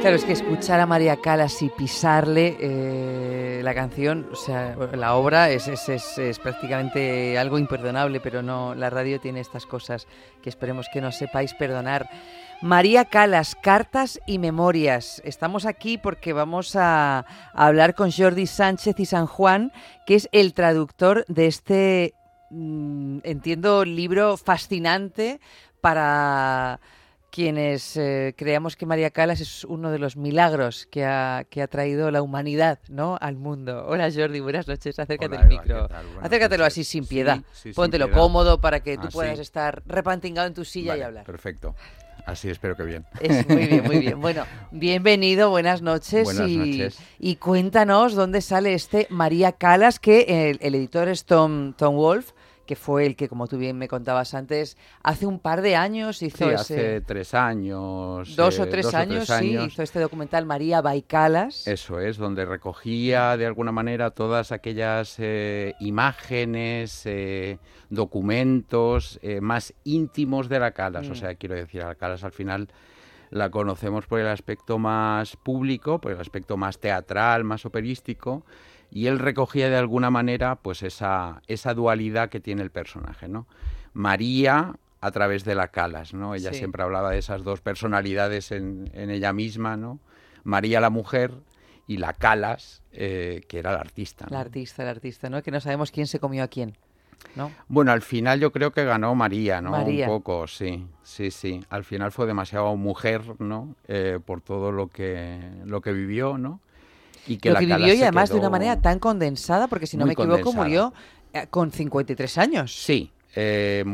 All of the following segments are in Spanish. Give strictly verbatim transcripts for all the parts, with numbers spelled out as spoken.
Claro, es que escuchar a María Callas y pisarle eh, la canción, o sea, la obra es, es, es, es prácticamente algo imperdonable, pero no, la radio tiene estas cosas que esperemos que no sepáis perdonar. María Callas, Cartas y Memorias. Estamos aquí porque vamos a, a hablar con Jordi Sánchez y San Juan, que es el traductor de este, mmm, entiendo, libro fascinante para quienes eh, creamos que María Callas es uno de los milagros que ha, que ha traído la humanidad, ¿no?, al mundo. Hola Jordi, buenas noches, acércate al micro. Acércatelo noches. Así sin piedad, sí, sí, póntelo sin piedad. Cómodo para que tú ah, puedas sí. estar repantingado en tu silla vale, y hablar. Perfecto, así espero que bien. Es muy bien, muy bien. Bueno, bienvenido, buenas noches. Buenas y, noches. Y cuéntanos dónde sale este María Callas, que el, el editor es Tom, Tom Wolfe, que fue el que, como tú bien me contabas antes, hace un par de años hizo sí, ese... hace tres años. Dos, eh, o, tres dos años, o tres años, sí, hizo este documental María by Callas. Eso es, donde recogía de alguna manera todas aquellas eh, imágenes, eh, documentos eh, más íntimos de la Callas. Mm. O sea, quiero decir, a la Callas al final la conocemos por el aspecto más público, por el aspecto más teatral, más operístico, y él recogía de alguna manera pues esa, esa dualidad que tiene el personaje, ¿no? María a través de la Callas, ¿no? Ella sí. siempre hablaba de esas dos personalidades en, en ella misma, ¿no? María la mujer y la Callas, eh, que era la artista, ¿no? La artista, la artista, ¿no? Que no sabemos quién se comió a quién, ¿no? Bueno, al final yo creo que ganó María, ¿no? María. Un poco, sí, sí, sí. Al final fue demasiado mujer, ¿no? Eh, por todo lo que, lo que vivió, ¿no? Y que lo que vivió y además de una manera tan condensada, porque si no me equivoco condensada. murió con cincuenta y tres años. Sí, eh,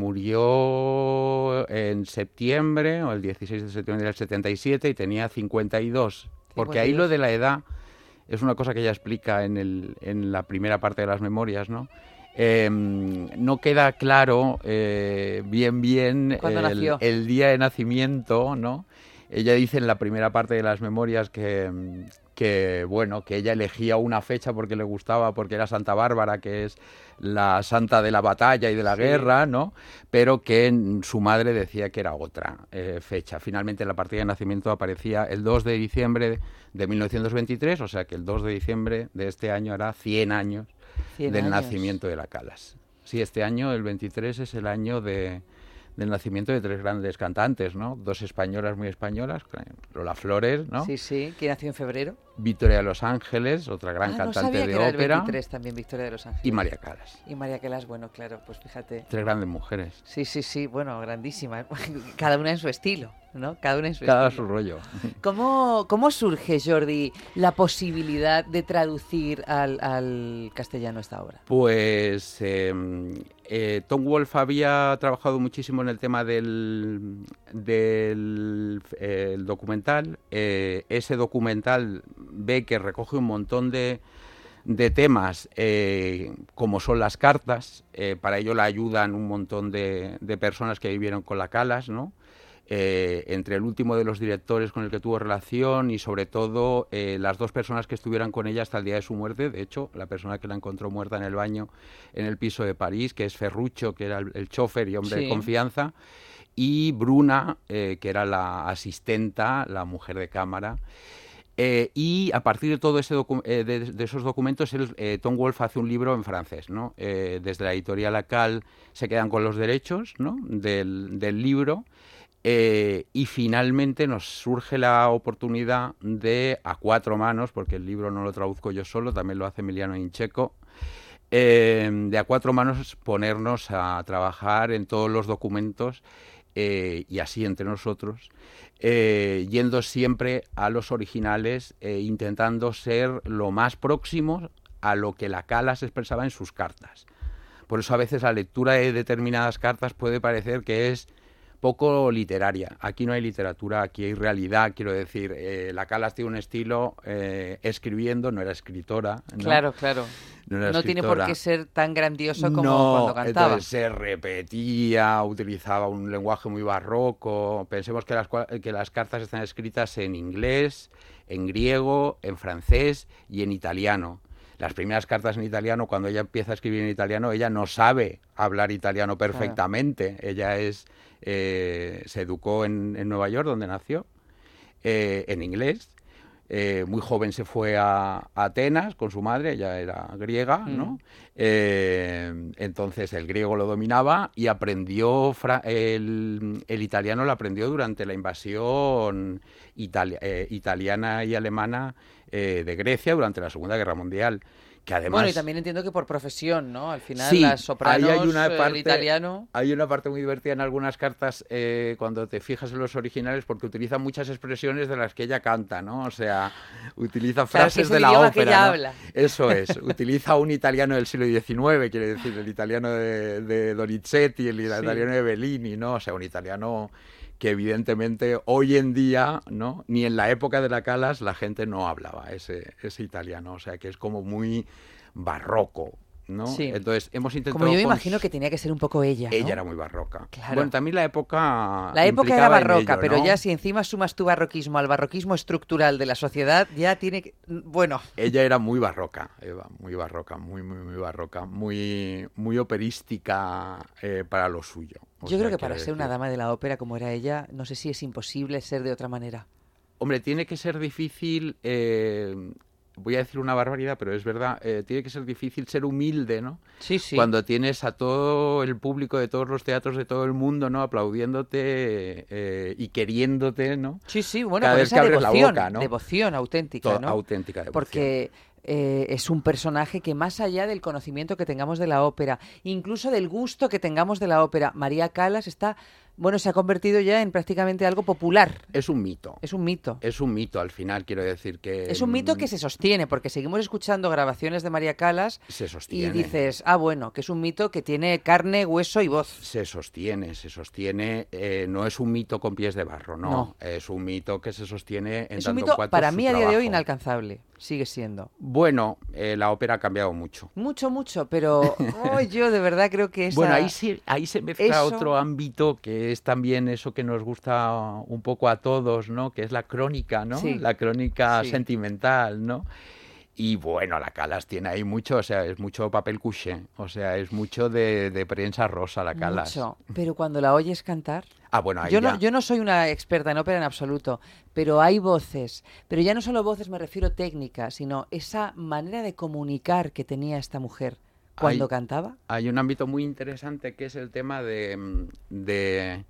murió en septiembre, o el dieciséis de septiembre del setenta y siete, y tenía cincuenta y dos. Porque ahí lo de la edad es una cosa que ella explica en, el, en la primera parte de las memorias, ¿no? Eh, no queda claro eh, bien bien el, el día de nacimiento, ¿no? Ella dice en la primera parte de las memorias que, que, bueno, que ella elegía una fecha porque le gustaba, porque era Santa Bárbara, que es la santa de la batalla y de la sí. guerra, ¿no? Pero que su madre decía que era otra eh, fecha. Finalmente en la partida de nacimiento aparecía el dos de diciembre de mil novecientos veintitrés, o sea que el dos de diciembre de este año hará cien años cien del años. Nacimiento de la Callas. Sí, este año, el veintitrés, es el año de... del nacimiento de tres grandes cantantes, ¿no? Dos españolas muy españolas, Lola Flores, ¿no? Sí, sí, que nació en febrero. Victoria de los Ángeles, otra gran ah, cantante no sabía de que era ópera. El veintitrés también, Victoria de los Ángeles. Y María Callas. Y María Callas, bueno, claro, pues fíjate. Tres grandes mujeres. Sí, sí, sí, bueno, grandísimas. Cada una en su estilo, ¿no? Cada una en su Cada estilo. su rollo. ¿Cómo, cómo surge, Jordi, la posibilidad de traducir al, al castellano esta obra? Pues eh, eh, Tom Wolfe había trabajado muchísimo en el tema del, del eh, el documental. Eh, ese documental ve que recoge un montón de, de temas, eh, como son las cartas. Eh, para ello le ayudan un montón de, de personas que vivieron con la Callas, ¿no? Eh, entre el último de los directores con el que tuvo relación y sobre todo eh, las dos personas que estuvieran con ella hasta el día de su muerte. De hecho, la persona que la encontró muerta en el baño en el piso de París, que es Ferruccio, que era el, el chofer y hombre sí. de confianza, y Bruna, eh, que era la asistenta, la mujer de cámara. Eh, y a partir de todo ese docu- eh, de, de esos documentos, el, eh, Tom Wolfe hace un libro en francés, ¿no? Eh, desde la editorial Acal se quedan con los derechos, ¿no? del, del libro. Eh, y finalmente nos surge la oportunidad de, a cuatro manos, porque el libro no lo traduzco yo solo, también lo hace Emiliano Incheco, eh, de a cuatro manos ponernos a trabajar en todos los documentos eh, y así entre nosotros, eh, yendo siempre a los originales, eh, intentando ser lo más próximos a lo que la Callas expresaba en sus cartas. Por eso a veces la lectura de determinadas cartas puede parecer que es poco literaria. Aquí no hay literatura, aquí hay realidad, quiero decir. Eh, la Callas tiene un estilo eh, escribiendo, no era escritora, ¿no? Claro, claro. No, era no tiene por qué ser tan grandioso como no, cuando cantaba. Entonces se repetía, utilizaba un lenguaje muy barroco. Pensemos que las, que las cartas están escritas en inglés, en griego, en francés y en italiano. Las primeras cartas en italiano, cuando ella empieza a escribir en italiano, ella no sabe hablar italiano perfectamente. Claro. Ella es eh, se educó en, en Nueva York, donde nació, eh, en inglés, Eh, muy joven se fue a, a Atenas con su madre, ella era griega, ¿no? Mm. Eh, entonces el griego lo dominaba y aprendió fra- el, el italiano lo aprendió durante la invasión italia- eh, italiana y alemana eh, de Grecia durante la Segunda Guerra Mundial. Que además, Bueno, y también entiendo que por profesión, ¿no? Al final, sí, las sopranos, ahí hay una eh, parte, el italiano... hay una parte muy divertida en algunas cartas eh, cuando te fijas en los originales, porque utiliza muchas expresiones de las que ella canta, ¿no? O sea, utiliza frases o sea, que es el de la idioma que ópera, ella ¿no? habla. Eso es, utiliza un italiano del siglo diecinueve, quiere decir, el italiano de, de Donizetti, el italiano Sí. de Bellini, ¿no? O sea, un italiano que evidentemente hoy en día, ¿no? Ni en la época de la Calas la gente no hablaba ese, ese italiano, o sea, que es como muy barroco, ¿no? Sí. Entonces hemos intentado... Como yo me cons- imagino que tenía que ser un poco ella, ¿no? Ella era muy barroca. Claro. Bueno, también la época... La época era implicaba en barroca, ello, pero ¿no? ya si encima sumas tu barroquismo al barroquismo estructural de la sociedad, ya tiene que... Bueno, Ella era muy barroca, Eva, muy barroca, muy, muy, muy barroca, muy, muy operística eh, para lo suyo. O yo sea, creo que quiero para ser una decir- dama de la ópera como era ella, no sé si es imposible ser de otra manera. Hombre, tiene que ser difícil... eh, voy a decir una barbaridad, pero es verdad, eh, tiene que ser difícil ser humilde, ¿no? Sí, sí. Cuando tienes a todo el público de todos los teatros de todo el mundo, ¿no? Aplaudiéndote eh, y queriéndote, ¿no? Sí, sí, bueno, Cada con vez esa que abres la devoción, boca, ¿no? devoción auténtica, To- ¿no? auténtica devoción. Porque eh, es un personaje que más allá del conocimiento que tengamos de la ópera, incluso del gusto que tengamos de la ópera, María Callas está, bueno, se ha convertido ya en prácticamente algo popular. Es un mito. Es un mito. Es un mito, al final, quiero decir que... Es un mito que mm, se sostiene, porque seguimos escuchando grabaciones de María Callas se y sostiene. dices, ah, bueno, que es un mito que tiene carne, hueso y voz. Se sostiene, se sostiene. Eh, no es un mito con pies de barro, no. No. Es un mito que se sostiene en Es un tanto mito, en cuanto para su mí, a día de hoy trabajo. inalcanzable. Sigue siendo. Bueno, eh, la ópera ha cambiado mucho. Mucho, mucho, pero oh, yo de verdad creo que esa... Bueno, ahí se, ahí se mezcla eso- otro ámbito que es también eso que nos gusta un poco a todos, ¿no? Que es la crónica, ¿no? Sí. La crónica Sí. sentimental, ¿no? Y bueno, la Calas tiene ahí mucho, o sea, es mucho papel couché, o sea, es mucho de, de prensa rosa la Calas. Mucho. Pero cuando la oyes cantar... Ah, bueno, ahí Yo ya. no, yo no soy una experta en ópera en absoluto, pero hay voces. Pero ya no solo voces, me refiero técnica, sino esa manera de comunicar que tenía esta mujer cuando Hay- cantaba. Hay un ámbito muy interesante que es el tema de, mm, de...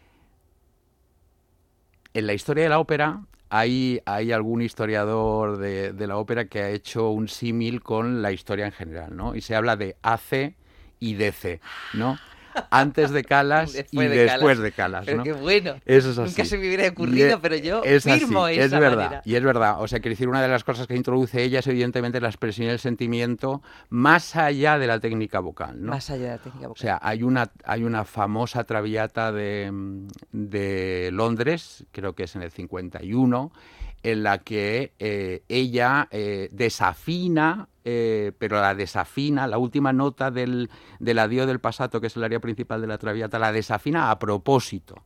En la historia de la ópera hay, hay algún historiador de, de la ópera que ha hecho un símil con la historia en general, ¿no? Y se habla de A C y D C, ¿no? Antes de Calas y Después de después Calas. de Calas, Pero ¿no? qué bueno. Eso es así. Nunca se me hubiera Y ocurrido, e- pero yo es firmo así, esa es verdad, manera. y es verdad. O sea, quiero decir, una de las cosas que introduce ella es evidentemente la expresión y el sentimiento más allá de la técnica vocal, ¿no? Más allá de la técnica O vocal. sea, hay una, hay una famosa traviata de, mm, de Londres, creo que es en el cincuenta y uno, en la que eh, ella eh, desafina, eh, pero la desafina, la última nota del, del Addio del Passato, que es el área principal de la traviata, la desafina a propósito,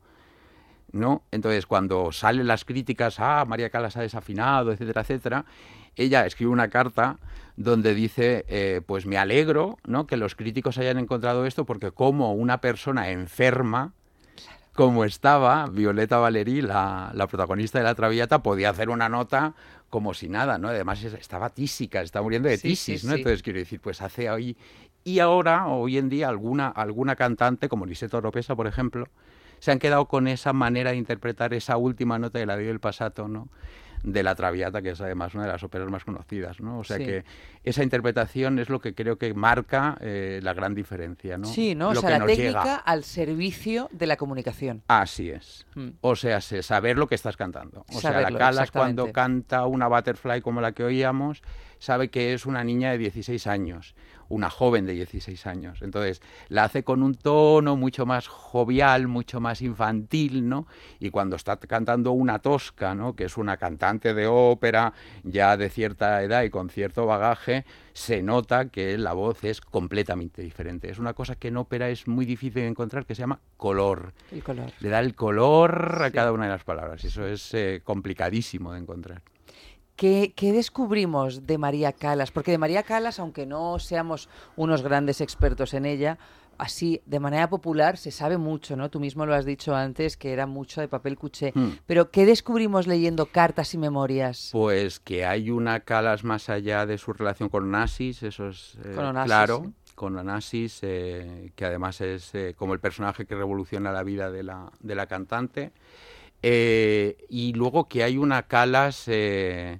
¿no? Entonces, cuando salen las críticas, ah, María Callas ha desafinado, etcétera, etcétera, ella escribe una carta donde dice, eh, pues me alegro, ¿no?, que los críticos hayan encontrado esto, porque como una persona enferma, como estaba, Violeta Valerí, la, la protagonista de la Traviata, podía hacer una nota como si nada, ¿no? Además es- estaba tísica, estaba muriendo de Sí, tisis, sí, ¿no? sí. Entonces quiero decir, pues hace ahí... Y ahora, hoy en día, alguna, alguna cantante, como Lisette Oropesa, por ejemplo, se han quedado con esa manera de interpretar esa última nota del Addio del Passato, ¿no?, de la Traviata, que es además una de las óperas más conocidas, ¿no? O sea Sí. que esa interpretación es lo que creo que marca eh, la gran diferencia, ¿no? Sí, ¿no? O Lo sea, que la nos técnica llega. al servicio de la comunicación. Así es. Mm. O sea, se- saber lo que estás cantando. O sea, Saberlo, la Calas cuando exactamente. canta una Butterfly como la que oíamos, sabe que es una niña de dieciséis años, una joven de dieciséis años. Entonces, la hace con un tono mucho más jovial, mucho más infantil, ¿no? Y cuando está cantando una Tosca, ¿no?, que es una cantante de ópera ya de cierta edad y con cierto bagaje, se nota que la voz es completamente diferente. Es una cosa que en ópera es muy difícil de encontrar, que se llama color. El color. Le da el color a Sí. cada una de las palabras. Y eso es eh, complicadísimo de encontrar. ¿Qué, qué descubrimos de María Callas? Porque de María Callas, aunque no seamos unos grandes expertos en ella, así, de manera popular, se sabe mucho, ¿no? Tú mismo lo has dicho antes, que era mucho de papel cuché. Hmm. Pero, ¿qué descubrimos leyendo Cartas y Memorias? Pues que hay una Calas más allá de su relación con Onassis, eso es eh, Con Onassis, claro, sí. con Onassis, eh, que además es eh, como el personaje que revoluciona la vida de la, de la cantante. Eh, y luego que hay una Calas... Eh,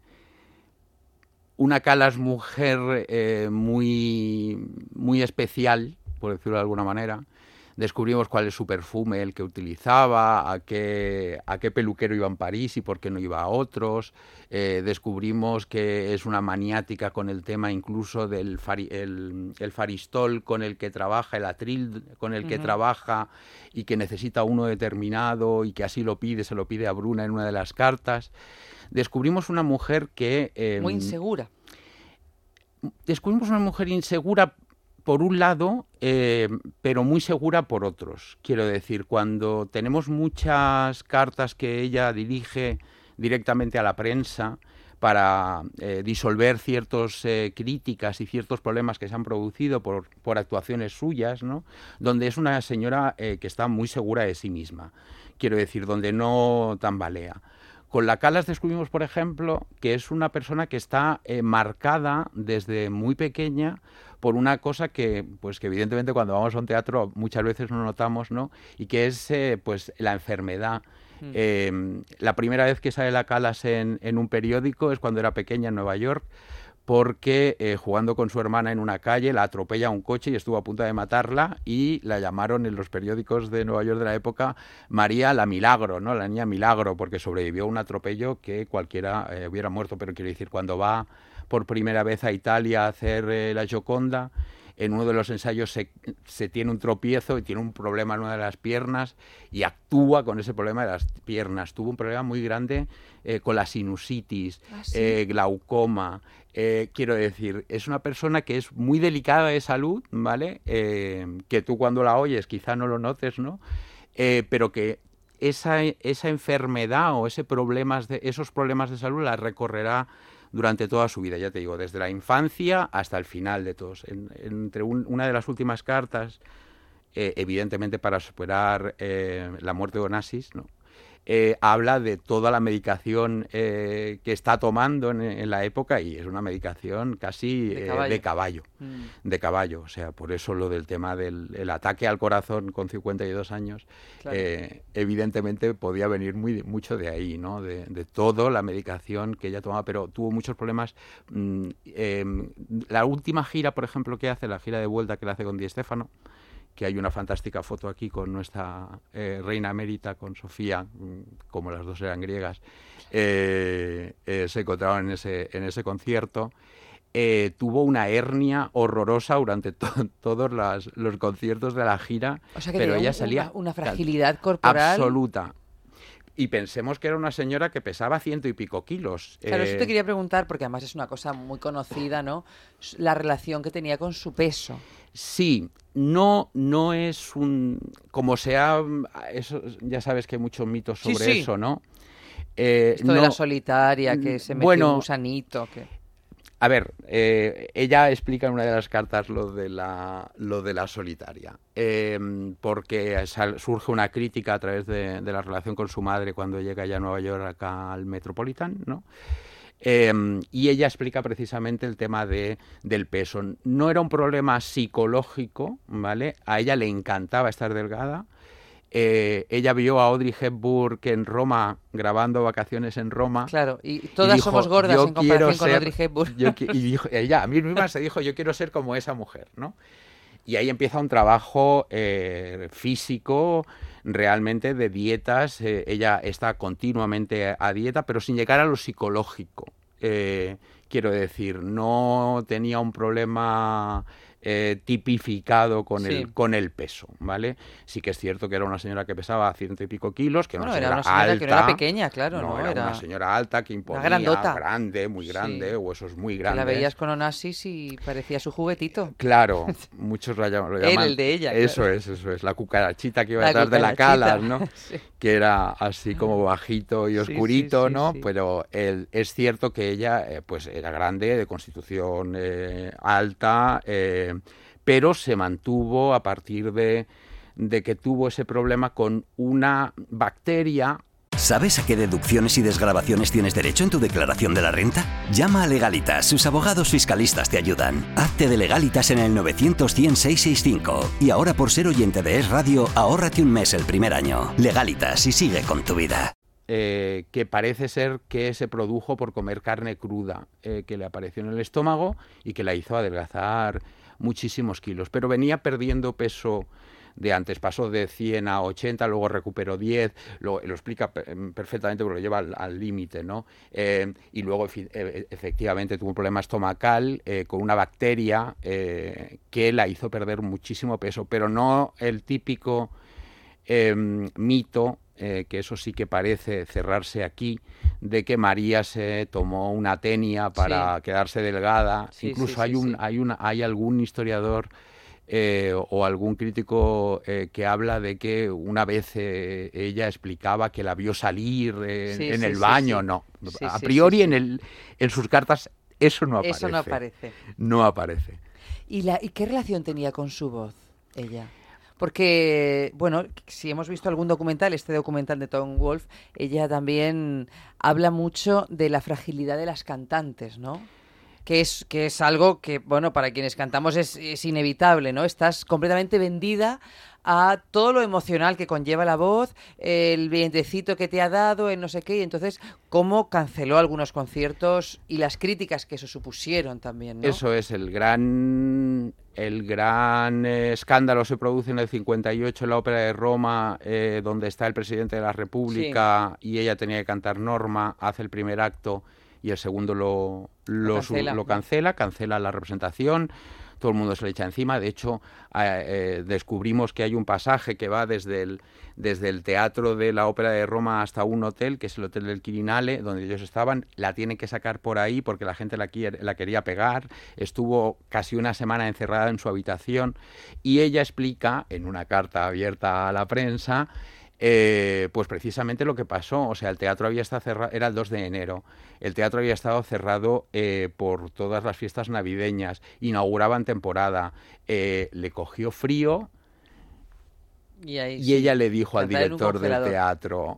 una Calas mujer eh, muy, muy especial, por decirlo de alguna manera. Descubrimos cuál es su perfume, el que utilizaba, a qué, a qué peluquero iba en París y por qué no iba a otros. Eh, descubrimos que es una maniática con el tema incluso del fari, el, el faristol con el que trabaja, el atril con el que uh-huh. trabaja y que necesita uno determinado y que así lo pide, se lo pide a Bruna en una de las cartas. Descubrimos una mujer que... Eh, muy insegura. Descubrimos una mujer insegura por un lado, eh, pero muy segura por otros. Quiero decir, cuando tenemos muchas cartas que ella dirige directamente a la prensa para eh, disolver ciertas eh, críticas y ciertos problemas que se han producido por, por actuaciones suyas, ¿no? Donde es una señora eh, que está muy segura de sí misma. Quiero decir, donde no tambalea. Con la Calas descubrimos, por ejemplo, que es una persona que está eh, marcada desde muy pequeña por una cosa que, pues, que evidentemente cuando vamos a un teatro muchas veces no notamos, ¿no? Y que es eh, pues la enfermedad. Mm. Eh, la primera vez que sale la Calas en, en un periódico es cuando era pequeña en Nueva York, porque eh, jugando con su hermana en una calle la atropella un coche y estuvo a punto de matarla y la llamaron en los periódicos de Nueva York de la época María la Milagro, ¿no? La niña Milagro, porque sobrevivió a un atropello que cualquiera eh, hubiera muerto. Pero quiero decir, cuando va por primera vez a Italia a hacer eh, la Gioconda, en uno de los ensayos se, se tiene un tropiezo y tiene un problema en una de las piernas y actúa con ese problema de las piernas. Tuvo un problema muy grande eh, con la sinusitis, ¿Ah, sí? eh, glaucoma. Eh, quiero decir, es una persona que es muy delicada de salud, ¿vale? Eh, que tú cuando la oyes quizá no lo notes, ¿no? Eh, pero que esa, esa enfermedad o ese problemas de, esos problemas de salud la recorrerá durante toda su vida, ya te digo, desde la infancia hasta el final de todos. En, entre un, una de las últimas cartas, eh, evidentemente para superar eh, la muerte de Onassis, ¿no? Eh, habla de toda la medicación eh, que está tomando en, en la época y es una medicación casi de caballo, eh, de, caballo mm. de caballo, o sea, por eso lo del tema del el ataque al corazón con cincuenta y dos años, claro. eh, evidentemente podía venir muy, mucho de ahí, ¿no? De, de toda la medicación que ella tomaba, pero tuvo muchos problemas. Mm, eh, la última gira, por ejemplo, que hace, la gira de vuelta que la hace con Di Stéfano, que hay una fantástica foto aquí con nuestra eh, reina emérita, con Sofía, como las dos eran griegas, eh, eh, se encontraban en ese, en ese concierto. Eh, tuvo una hernia horrorosa durante to todos las, los conciertos de la gira, o sea que pero ella una, salía... Una fragilidad corporal... Absoluta. Y pensemos que era una señora que pesaba ciento y pico kilos. Claro, eh... eso te quería preguntar, porque además es una cosa muy conocida, ¿no? La relación que tenía con su peso. Sí, no, no es un... Como sea... Eso, ya sabes que hay muchos mitos sobre sí, sí. eso, ¿no? Eh, Esto no, de la solitaria, que se metió bueno, un gusanito, que... A ver, eh, ella explica en una de las cartas lo de la, lo de la solitaria, eh, porque sal, surge una crítica a través de, de la relación con su madre cuando llega ya a Nueva York, acá al Metropolitan, ¿no? Eh, y ella explica precisamente el tema de, del peso. No era un problema psicológico, ¿vale? A ella le encantaba estar delgada. Eh, ella vio a Audrey Hepburn que en Roma, grabando Vacaciones en Roma. Claro, y todas y dijo, somos gordas en comparación con ser, Audrey Hepburn. Yo, y dijo, ella a mí misma se dijo, yo quiero ser como esa mujer, ¿no? Y ahí empieza un trabajo eh, físico, realmente de dietas. Eh, ella está continuamente a dieta, pero sin llegar a lo psicológico. Eh, quiero decir, no tenía un problema... Eh, tipificado con, sí. el, con el peso, ¿vale? Sí que es cierto que era una señora que pesaba ciento y pico kilos, que bueno, una era señora una señora alta, que no era pequeña, claro, no, ¿no? Era, era una señora alta que imponía, grande, muy grande, sí. huesos muy grandes. Que la veías con Onassis y parecía su juguetito. Claro, muchos lo llaman. Lo llaman Él, el de ella. Eso claro. es, eso es, la cucarachita que iba detrás de la Calas, ¿no? sí. Que era así como bajito y oscurito, sí, sí, ¿no? Sí. Pero el, es cierto que ella, eh, pues era grande, de constitución eh, alta, eh, pero se mantuvo a partir de, de que tuvo ese problema con una bacteria. ¿Sabes a qué deducciones y desgravaciones tienes derecho en tu declaración de la renta? Llama a Legalitas, sus abogados fiscalistas te ayudan. Hazte de Legalitas en el novecientos cien seiscientos sesenta y cinco. Y ahora, por ser oyente de Es Radio, ahórrate un mes el primer año. Legalitas y sigue con tu vida. Eh, que parece ser que se produjo por comer carne cruda, eh, que le apareció en el estómago y que la hizo adelgazar muchísimos kilos. Pero venía perdiendo peso de antes, pasó de cien a ochenta, luego recuperó diez, lo, lo explica perfectamente porque lo lleva al límite, ¿no? Eh, y luego e efectivamente tuvo un problema estomacal eh, con una bacteria eh, que la hizo perder muchísimo peso, pero no el típico eh, mito, eh, que eso sí que parece cerrarse aquí, de que María se tomó una tenia para sí. quedarse delgada. Sí, Incluso sí, hay, sí, un, sí. Hay, una, hay algún historiador Eh, o algún crítico eh, que habla de que una vez eh, ella explicaba que la vio salir eh, sí, en sí, el baño. Sí, sí. No, sí, a priori sí, sí, sí. En, el, en sus cartas eso no aparece. Eso no aparece. No aparece. ¿Y, la, ¿Y qué relación tenía con su voz ella? Porque, bueno, si hemos visto algún documental, este documental de Tom Wolfe, ella también habla mucho de la fragilidad de las cantantes, ¿no? Que es, que es algo que, bueno, para quienes cantamos es, es inevitable, ¿no? Estás completamente vendida a todo lo emocional que conlleva la voz, el vientecito que te ha dado, el no sé qué, y entonces cómo canceló algunos conciertos y las críticas que eso supusieron también, ¿no? Eso es, el gran, el gran eh, escándalo se produce en el cincuenta y ocho en la Ópera de Roma, eh, donde está el presidente de la República sí. y ella tenía que cantar Norma, hace el primer acto y el segundo lo, lo, lo, cancela. lo cancela, cancela la representación, todo el mundo se le echa encima. De hecho, eh, eh, descubrimos que hay un pasaje que va desde el, desde el teatro de la Ópera de Roma hasta un hotel, que es el Hotel del Quirinale, donde ellos estaban. La tienen que sacar por ahí porque la gente la, quiere, la quería pegar. Estuvo casi una semana encerrada en su habitación y ella explica, en una carta abierta a la prensa, Eh, pues precisamente lo que pasó. O sea, el teatro había estado cerrado, era el dos de enero, el teatro había estado cerrado eh, por todas las fiestas navideñas, inauguraban temporada, eh, le cogió frío y, ahí, y sí, ella le dijo al director del teatro,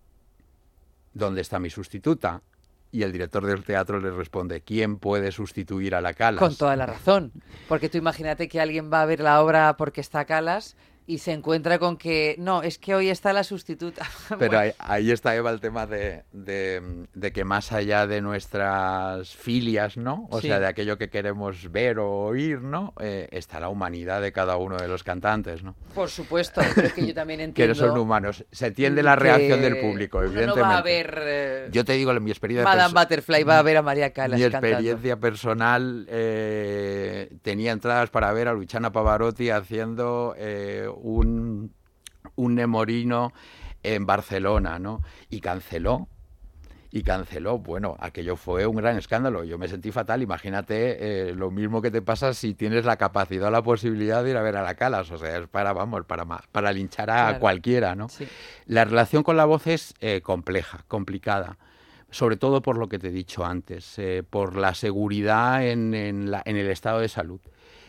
¿dónde está mi sustituta? Y el director del teatro le responde, ¿quién puede sustituir a la Calas? Con toda la razón, porque tú imagínate que alguien va a ver la obra porque está Calas y se encuentra con que, no, es que hoy está la sustituta. Pero bueno. ahí, ahí está, Eva, el tema de, de, de que más allá de nuestras filias, ¿no? O sí. sea, de aquello que queremos ver o oír, ¿no? Eh, está la humanidad de cada uno de los cantantes, ¿no? Por supuesto, creo que yo también entiendo. Que son humanos. Se entiende la reacción del público, evidentemente. No va a ver... Eh, yo te digo, mi experiencia... Madame Butterfly va a ver a María Calas Mi experiencia cantando. personal eh, tenía entradas para ver a Luciana Pavarotti haciendo... Eh, Un, un Nemorino en Barcelona, ¿no? Y canceló, y canceló. Bueno, aquello fue un gran escándalo. Yo me sentí fatal. Imagínate eh, lo mismo que te pasa si tienes la capacidad o la posibilidad de ir a ver a la Calas. O sea, es para, vamos, para, para linchar a claro. cualquiera, ¿no? Sí. La relación con la voz es eh, compleja, complicada. Sobre todo por lo que te he dicho antes, eh, por la seguridad en, en, la, en el estado de salud.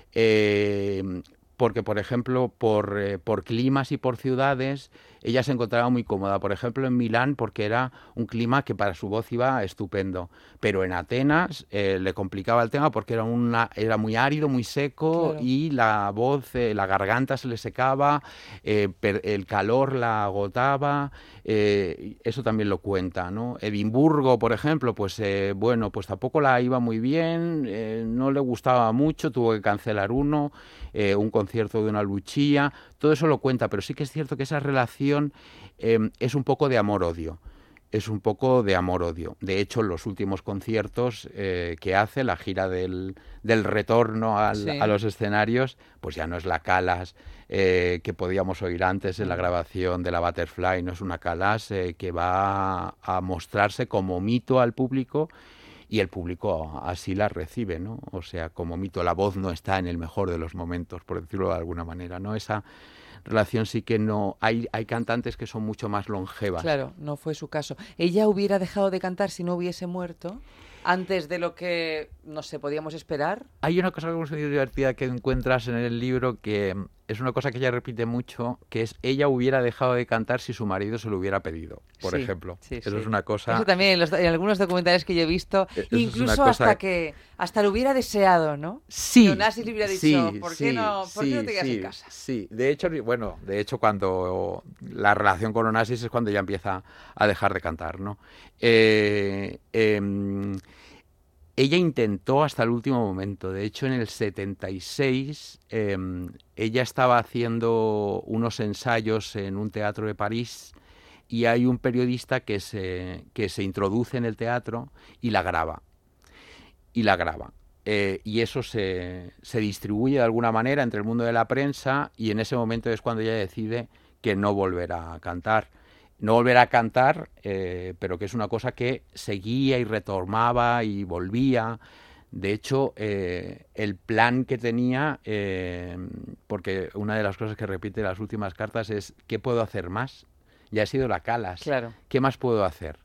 Eh, porque, por ejemplo, por, eh, por climas y por ciudades, ella se encontraba muy cómoda. Por ejemplo, en Milán, porque era un clima que para su voz iba estupendo. Pero en Atenas eh, le complicaba el tema porque era, una, era muy árido, muy seco, claro. y la voz, eh, la garganta se le secaba, eh, per, el calor la agotaba. Eh, eso también lo cuenta, ¿no? Edimburgo, por ejemplo, pues eh, bueno, pues tampoco la iba muy bien, eh, no le gustaba mucho, tuvo que cancelar uno, eh, un concierto de una Lucia, todo eso lo cuenta, pero sí que es cierto que esa relación eh, es un poco de amor-odio. Es un poco de amor-odio. De hecho, los últimos conciertos eh, que hace, la gira del, del retorno al, sí. a los escenarios, pues ya no es la Calas eh, que podíamos oír antes en la grabación de la Butterfly, no es una Calas eh, que va a, a mostrarse como mito al público, y el público así la recibe, ¿no? O sea, como mito, la voz no está en el mejor de los momentos, por decirlo de alguna manera, ¿no? Esa relación sí que no... Hay, hay cantantes que son mucho más longevas. Claro, no fue su caso. ¿Ella hubiera dejado de cantar si no hubiese muerto? Antes de lo que, no sé, podíamos esperar. Hay una cosa muy divertida que encuentras en el libro que es una cosa que ella repite mucho, que es ella hubiera dejado de cantar si su marido se lo hubiera pedido, por sí, ejemplo. Sí, Eso sí. es una cosa... Eso también en, los, en algunos documentales que yo he visto, Eso incluso es una hasta cosa... que hasta lo hubiera deseado, ¿no? Sí. Que Onassis le hubiera dicho, sí, ¿por, sí, qué no, ¿por sí, qué no te quedas sí, en casa? Sí, de hecho, bueno, de hecho cuando la relación con Onassis es cuando ella empieza a dejar de cantar, ¿no? Eh, eh, Ella intentó hasta el último momento. De hecho, en el setenta y seis, eh, ella estaba haciendo unos ensayos en un teatro de París y hay un periodista que se, que se introduce en el teatro y la graba. Y la graba. Eh, y eso se, se distribuye de alguna manera entre el mundo de la prensa y en ese momento es cuando ella decide que no volverá a cantar. No volver a cantar, eh, pero que es una cosa que seguía y retomaba y volvía. De hecho, eh, el plan que tenía, eh, porque una de las cosas que repite en las últimas cartas es ¿qué puedo hacer más? Ya he sido la Calas. Claro. ¿Qué más puedo hacer?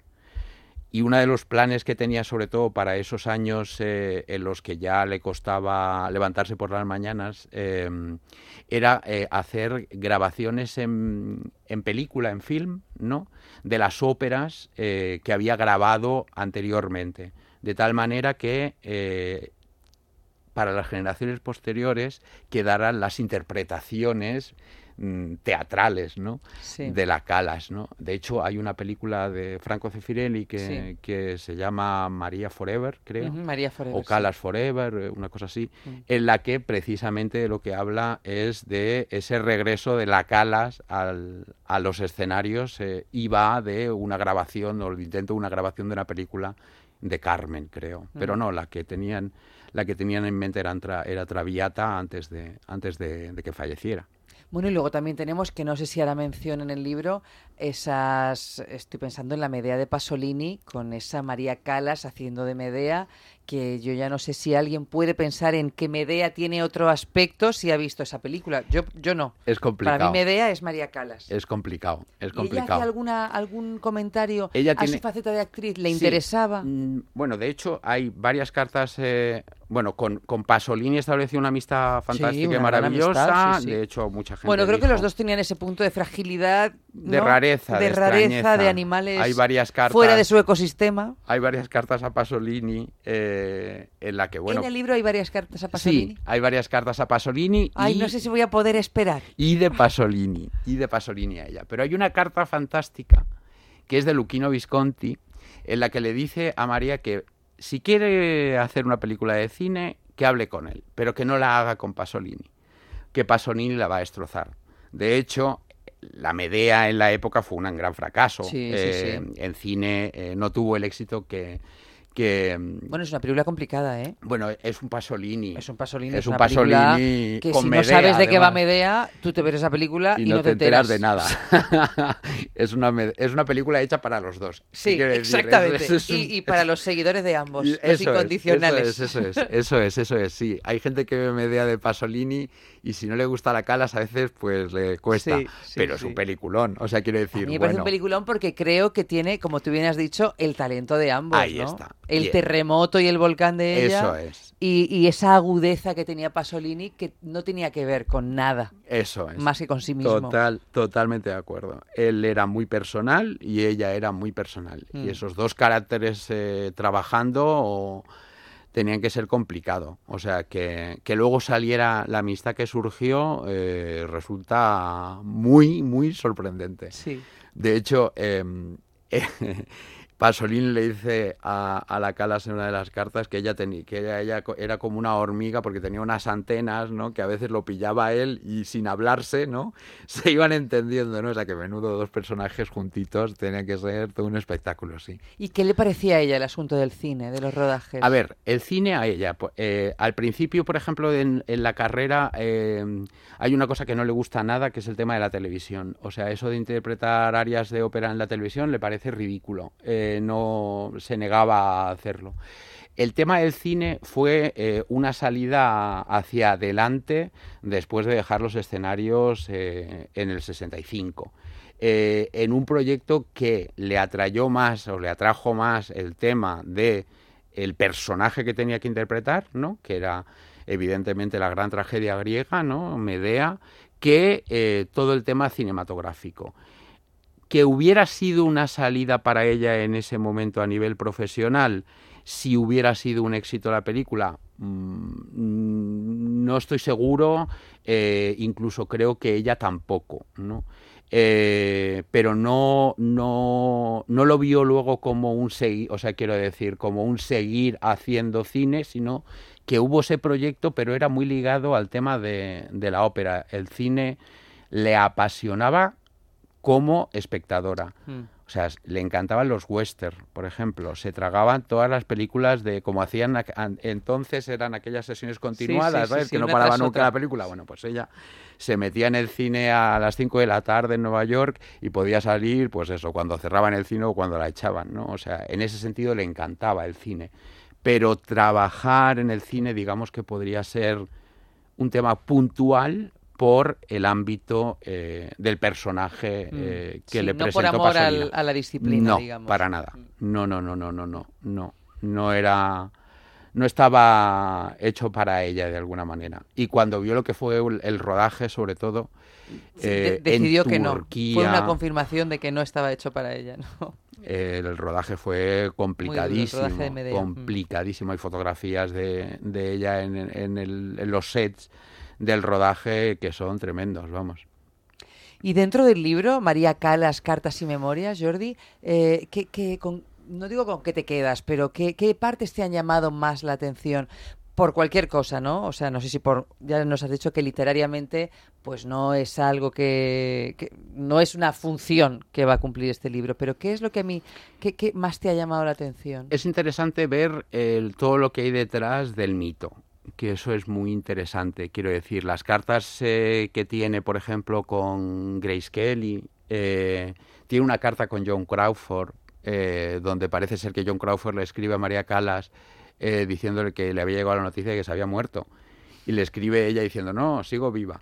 Y uno de los planes que tenía, sobre todo para esos años eh, en los que ya le costaba levantarse por las mañanas, eh, era eh, hacer grabaciones en, en película, en film, ¿no?, de las óperas eh, que había grabado anteriormente. De tal manera que eh, para las generaciones posteriores quedaran las interpretaciones teatrales, ¿no?, sí. de la Calas, ¿no? De hecho, hay una película de Franco Zeffirelli que, sí. que se llama María Forever, creo, uh-huh, María Forever, o Calas sí. Forever, una cosa así, uh-huh. en la que precisamente lo que habla es de ese regreso de la Calas al, a los escenarios eh, y va de una grabación, o el intento de una grabación de una película de Carmen, creo, uh-huh. pero no, la que tenían, la que tenían en mente era, era Traviata antes de, antes de, de que falleciera. Bueno, y luego también tenemos, que no sé si hará mención en el libro, esas, estoy pensando en la Medea de Pasolini, con esa María Calas haciendo de Medea, que yo ya no sé si alguien puede pensar en que Medea tiene otro aspecto si ha visto esa película. Yo, yo no. Es complicado. Para mí Medea es María Calas. Es complicado, es complicado. ¿Y ella hace alguna, algún comentario ella a tiene... su faceta de actriz? ¿Le sí. interesaba? Mm, bueno, de hecho, hay varias cartas... Eh, bueno, con, con Pasolini estableció una amistad fantástica sí, y maravillosa. Amistad, sí, sí. De hecho, mucha gente Bueno, creo dijo... que los dos tenían ese punto de fragilidad, ¿no? De rareza, de, de rareza, extrañeza. de animales hay varias cartas, fuera de su ecosistema. Hay varias cartas a Pasolini eh, en la que, bueno... En el libro hay varias cartas a Pasolini. Sí, hay varias cartas a Pasolini. Ay, y, no sé si voy a poder esperar. Y de Pasolini, y de Pasolini a ella. Pero hay una carta fantástica, que es de Luchino Visconti, en la que le dice a María que si quiere hacer una película de cine, que hable con él, pero que no la haga con Pasolini, que Pasolini la va a destrozar. De hecho, la Medea en la época fue un gran fracaso. Sí, eh, sí, sí. En cine eh, no tuvo el éxito que... que bueno, es una película complicada, ¿eh? Bueno, es un Pasolini. Es un Pasolini. Es, es un una Pasolini que con si Medea, no sabes de qué va además. Medea, tú te ves esa película y, y no, no te, te enteras de nada. es, una, es una película hecha para los dos. Sí, decir? exactamente. Es, es un, y, y para los seguidores de ambos, eso los incondicionales. Es, eso es, eso es, eso es, eso es, sí. Hay gente que ve Medea de Pasolini y si no le gusta la Calas a veces pues le cuesta, sí, sí, pero sí. es un peliculón, o sea, quiero decir, a mí me bueno, parece un peliculón porque creo que tiene, como tú bien has dicho, el talento de ambos, ahí ¿no? está. El Bien. terremoto y el volcán de ella. Eso es. Y, y esa agudeza que tenía Pasolini que no tenía que ver con nada. Eso es. Más que con sí mismo. Total, totalmente de acuerdo. Él era muy personal y ella era muy personal. Mm. Y esos dos caracteres eh, trabajando o, tenían que ser complicado. O sea, que, que luego saliera la amistad que surgió eh, resulta muy, muy sorprendente. Sí. De hecho, eh, eh, Pasolini le dice a, a la Calas en una de las cartas que ella tenía, que ella, ella era como una hormiga porque tenía unas antenas, ¿no? Que a veces lo pillaba a él y sin hablarse, ¿no? Se iban entendiendo, ¿no? O sea, que menudo dos personajes juntitos tenía que ser todo un espectáculo, sí. ¿Y qué le parecía a ella el asunto del cine, de los rodajes? A ver, el cine a ella, eh, al principio, por ejemplo, en, en la carrera eh, hay una cosa que no le gusta nada, que es el tema de la televisión. O sea, eso de interpretar arias de ópera en la televisión le parece ridículo. Eh, no se negaba a hacerlo. El tema del cine fue eh, una salida hacia adelante después de dejar los escenarios eh, en el sesenta y cinco. Eh, en un proyecto que le atrayó más o le atrajo más el tema de el personaje que tenía que interpretar, ¿no? Que era evidentemente la gran tragedia griega, ¿no? Medea, que eh, todo el tema cinematográfico. Que hubiera sido una salida para ella en ese momento a nivel profesional, si hubiera sido un éxito la película, mmm, no estoy seguro, eh, incluso creo que ella tampoco, ¿no? Eh, pero no, no, no lo vio luego como un seguir, o sea, quiero decir, como un seguir haciendo cine, sino que hubo ese proyecto, pero era muy ligado al tema de, de la ópera. El cine le apasionaba como espectadora. Mm. O sea, le encantaban los western, por ejemplo. Se tragaban todas las películas de, como hacían entonces, eran aquellas sesiones continuadas, sí, sí, sí, que sí, no paraba nunca otra. La película. Bueno, pues ella se metía en el cine a las cinco de la tarde en Nueva York y podía salir, pues eso, cuando cerraban el cine o cuando la echaban, ¿no? O sea, en ese sentido le encantaba el cine. Pero trabajar en el cine, digamos que podría ser un tema puntual por el ámbito eh, del personaje eh, que sí, le presentó Pasolini. No por amor Pasolini. al, a la disciplina, no, digamos. No, para nada. No, no, no, no, no, no, no. No era, no estaba hecho para ella de alguna manera. Y cuando vio lo que fue el, el rodaje, sobre todo, sí, eh, de, decidió en que Turquía, no. Fue una confirmación de que no estaba hecho para ella, ¿no? Eh, el rodaje fue complicadísimo, duro, el rodaje de complicadísimo. Hay fotografías de, de ella en, en, el, en los sets del rodaje que son tremendos, vamos. Y dentro del libro, María Calas, Cartas y Memorias, Jordi, eh, ¿qué, qué, con, no digo con qué te quedas, pero ¿qué, qué partes te han llamado más la atención? Por cualquier cosa, ¿no? O sea, no sé si por... Ya nos has dicho que literariamente pues no es algo que... que no es una función que va a cumplir este libro, pero ¿qué es lo que a mí... ¿Qué, qué más te ha llamado la atención? Es interesante ver el, todo lo que hay detrás del mito, que eso es muy interesante. Quiero decir, las cartas eh, que tiene, por ejemplo, con Grace Kelly, eh, tiene una carta con John Crawford, eh, donde parece ser que John Crawford le escribe a María Calas Eh, diciéndole que le había llegado la noticia de que se había muerto. Y le escribe ella diciendo, no, sigo viva.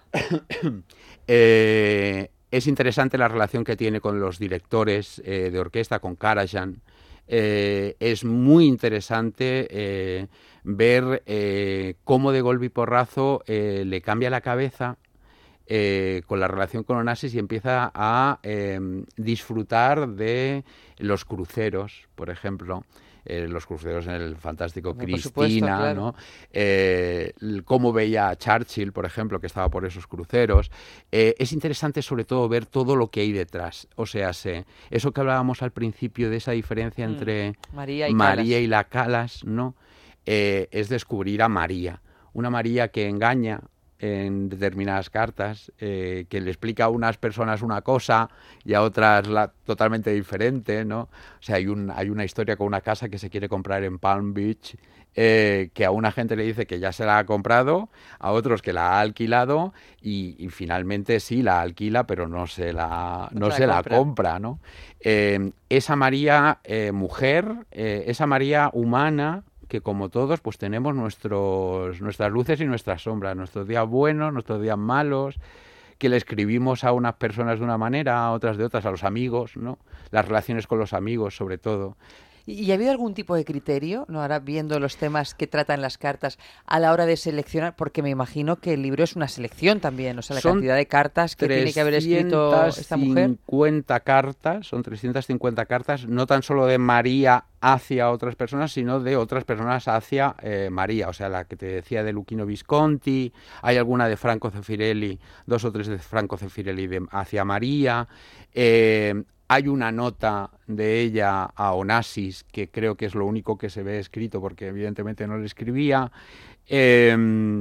eh, es interesante la relación que tiene con los directores eh, de orquesta, con Karajan. Eh, es muy interesante eh, ver eh, cómo de golpe y porrazo eh, le cambia la cabeza eh, con la relación con Onassis y empieza a eh, disfrutar de los cruceros, por ejemplo. Eh, los cruceros en el fantástico no, Cristina, supuesto, claro. ¿no? Eh, cómo veía a Churchill, por ejemplo, que estaba por esos cruceros. Eh, es interesante sobre todo ver todo lo que hay detrás. O sea, sé, eso que hablábamos al principio de esa diferencia entre mm, María, y, María y la Calas, ¿no? Eh, es descubrir a María. Una María que engaña en determinadas cartas, eh, que le explica a unas personas una cosa y a otras la, totalmente diferente, ¿no? O sea, hay, un, hay una historia con una casa que se quiere comprar en Palm Beach, eh, que a una gente le dice que ya se la ha comprado, a otros que la ha alquilado y, y finalmente sí la alquila, pero no se la, no se la compra, compra ¿no? Eh, esa María eh, mujer, eh, esa María humana, que como todos pues tenemos nuestros, nuestras luces y nuestras sombras, nuestros días buenos, nuestros días malos, que le escribimos a unas personas de una manera, a otras de otras, a los amigos, ¿no? Las relaciones con los amigos, sobre todo. ¿Y ha habido algún tipo de criterio, no ahora viendo los temas que tratan las cartas, a la hora de seleccionar? Porque me imagino que el libro es una selección también, o sea, la son cantidad de cartas que tiene que haber escrito esta mujer. trescientas cincuenta cartas, son trescientas cincuenta cartas, no tan solo de María hacia otras personas, sino de otras personas hacia eh, María, o sea, la que te decía de Luchino Visconti, hay alguna de Franco Zeffirelli, dos o tres de Franco Zeffirelli de, hacia María, eh, hay una nota de ella a Onassis, que creo que es lo único que se ve escrito, porque evidentemente no le escribía. Eh,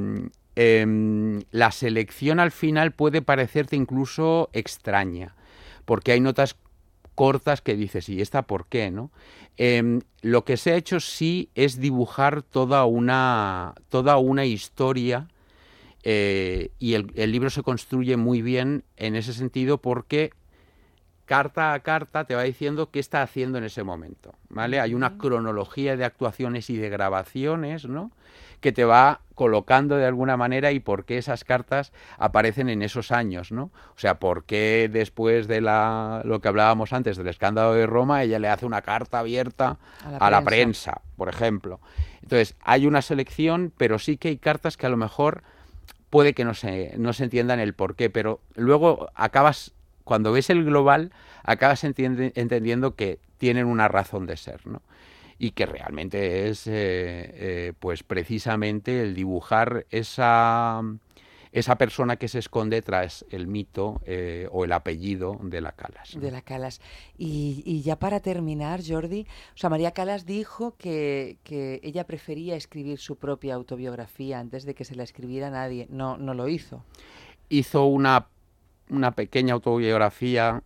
eh, la selección al final puede parecerte incluso extraña, porque hay notas cortas que dices, ¿y esta por qué? ¿no? Eh, lo que se ha hecho sí es dibujar toda una, toda una historia, eh, y el, el libro se construye muy bien en ese sentido porque carta a carta te va diciendo qué está haciendo en ese momento, ¿vale? Hay una cronología de actuaciones y de grabaciones, ¿no?, que te va colocando de alguna manera y por qué esas cartas aparecen en esos años, ¿no? O sea, por qué después de la, lo que hablábamos antes del escándalo de Roma, ella le hace una carta abierta a la, a la prensa, por ejemplo. Entonces, hay una selección, pero sí que hay cartas que a lo mejor puede que no se, no se entiendan el por qué, pero luego acabas, cuando ves el global, acabas entiende, entendiendo que tienen una razón de ser, ¿no? Y que realmente es, eh, eh, pues precisamente el dibujar esa, esa persona que se esconde tras el mito eh, o el apellido de la Calas, ¿no? De la Calas. Y, y ya para terminar, Jordi, o sea, María Calas dijo que, que ella prefería escribir su propia autobiografía antes de que se la escribiera nadie. No, no lo hizo. Hizo una una pequeña autobiografía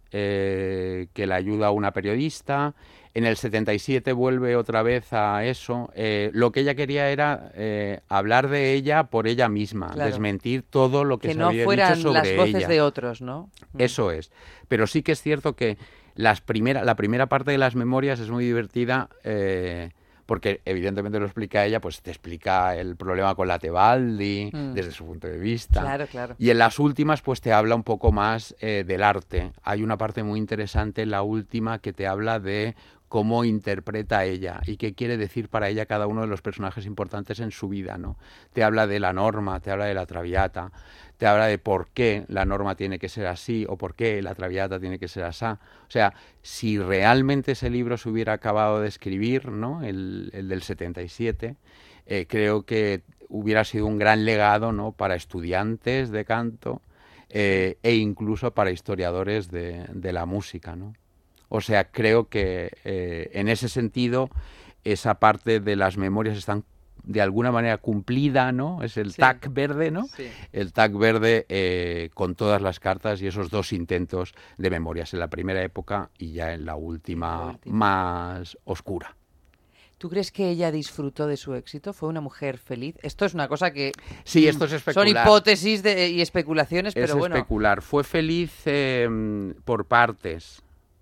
eh, que le ayuda a una periodista. En el setenta y siete vuelve otra vez a eso. Eh, lo que ella quería era eh, hablar de ella por ella misma, claro, desmentir todo lo que, que se no había fueran dicho sobre las voces ella. de otros, ¿no? Eso es. Pero sí que es cierto que las primera, la primera parte de las memorias es muy divertida, eh, porque evidentemente lo explica ella, pues te explica el problema con la Tebaldi, mm. desde su punto de vista. Claro, claro. Y en las últimas, pues te habla un poco más eh, del arte. Hay una parte muy interesante en la última que te habla de cómo interpreta ella y qué quiere decir para ella cada uno de los personajes importantes en su vida, ¿no? Te habla de la Norma, te habla de la Traviata, te habla de por qué la Norma tiene que ser así o por qué la Traviata tiene que ser así. O sea, si realmente ese libro se hubiera acabado de escribir, ¿no?, el, el del setenta y siete, eh, creo que hubiera sido un gran legado, ¿no?, para estudiantes de canto eh, e incluso para historiadores de, de la música, ¿no? O sea, creo que eh, en ese sentido esa parte de las memorias están de alguna manera cumplida, ¿no? Es el sí. tag verde, ¿no? Sí. El tag verde eh, con todas las cartas y esos dos intentos de memorias en la primera época y ya en la última, la última. más oscura. ¿Tú crees que ella disfrutó de su éxito? ¿Fue una mujer feliz? Esto es una cosa que... Sí, esto es especular. Son hipótesis de, y especulaciones, pero es bueno... Es especular. Fue feliz eh, por partes.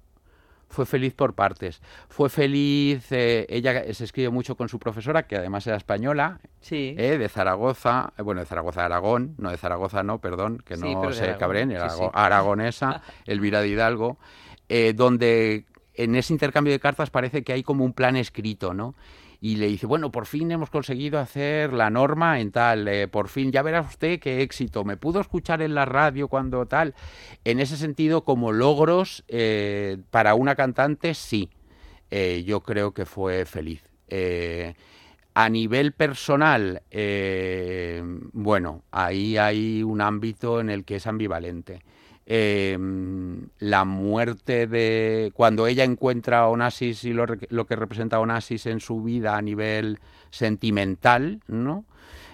Fue feliz por partes. Fue feliz, eh, ella se escribe mucho con su profesora, que además era española, sí. eh, de Zaragoza, eh, bueno, de Zaragoza de Aragón, no de Zaragoza, no, perdón, que sí, no se cabren, era sí, sí. aragonesa, Elvira de Hidalgo, eh, donde en ese intercambio de cartas parece que hay como un plan escrito, ¿no? Y le dice, bueno, por fin hemos conseguido hacer la Norma en tal, eh, por fin, ya verá usted qué éxito, me pudo escuchar en la radio cuando tal. En ese sentido, como logros eh, para una cantante, sí, eh, yo creo que fue feliz. Eh, a nivel personal, eh, bueno, ahí hay un ámbito en el que es ambivalente. Eh, la muerte de... Cuando ella encuentra a Onassis y lo, lo que representa a Onassis en su vida a nivel sentimental, ¿no?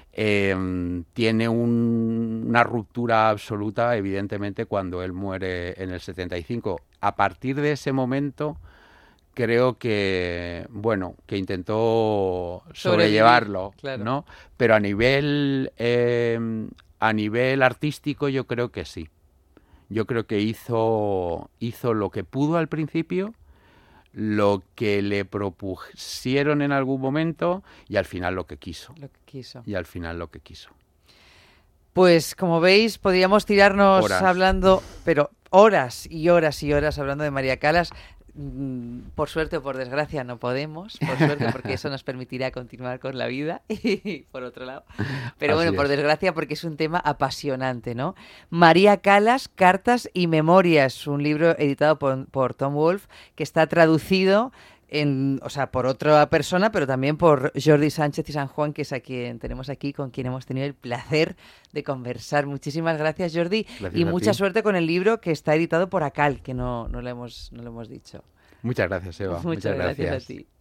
Eh, tiene un, una ruptura absoluta, evidentemente, cuando él muere en el setenta y cinco. A partir de ese momento, creo que, bueno, que intentó sobrellevarlo, claro, ¿no? Pero a nivel, eh, a nivel artístico, yo creo que sí. Yo creo que hizo, hizo lo que pudo al principio, lo que le propusieron en algún momento y al final lo que quiso. Lo que quiso. Y al final lo que quiso. Pues como veis, podríamos tirarnos horas. hablando, pero horas y horas y horas hablando de María Calas. Por suerte o por desgracia no podemos, por suerte porque eso nos permitirá continuar con la vida y por otro lado, pero Así bueno, por es. desgracia porque es un tema apasionante, ¿no? María Calas, Cartas y Memorias, un libro editado por, por Tom Wolfe que está traducido en, o sea, por otra persona, pero también por Jordi Sánchez y San Juan, que es a quien tenemos aquí, con quien hemos tenido el placer de conversar. Muchísimas gracias, Jordi, gracias y mucha ti. suerte con el libro que está editado por Acal, que no, no, lo, hemos, no lo hemos dicho. Muchas gracias, Eva. Muchas, Muchas gracias. gracias a ti.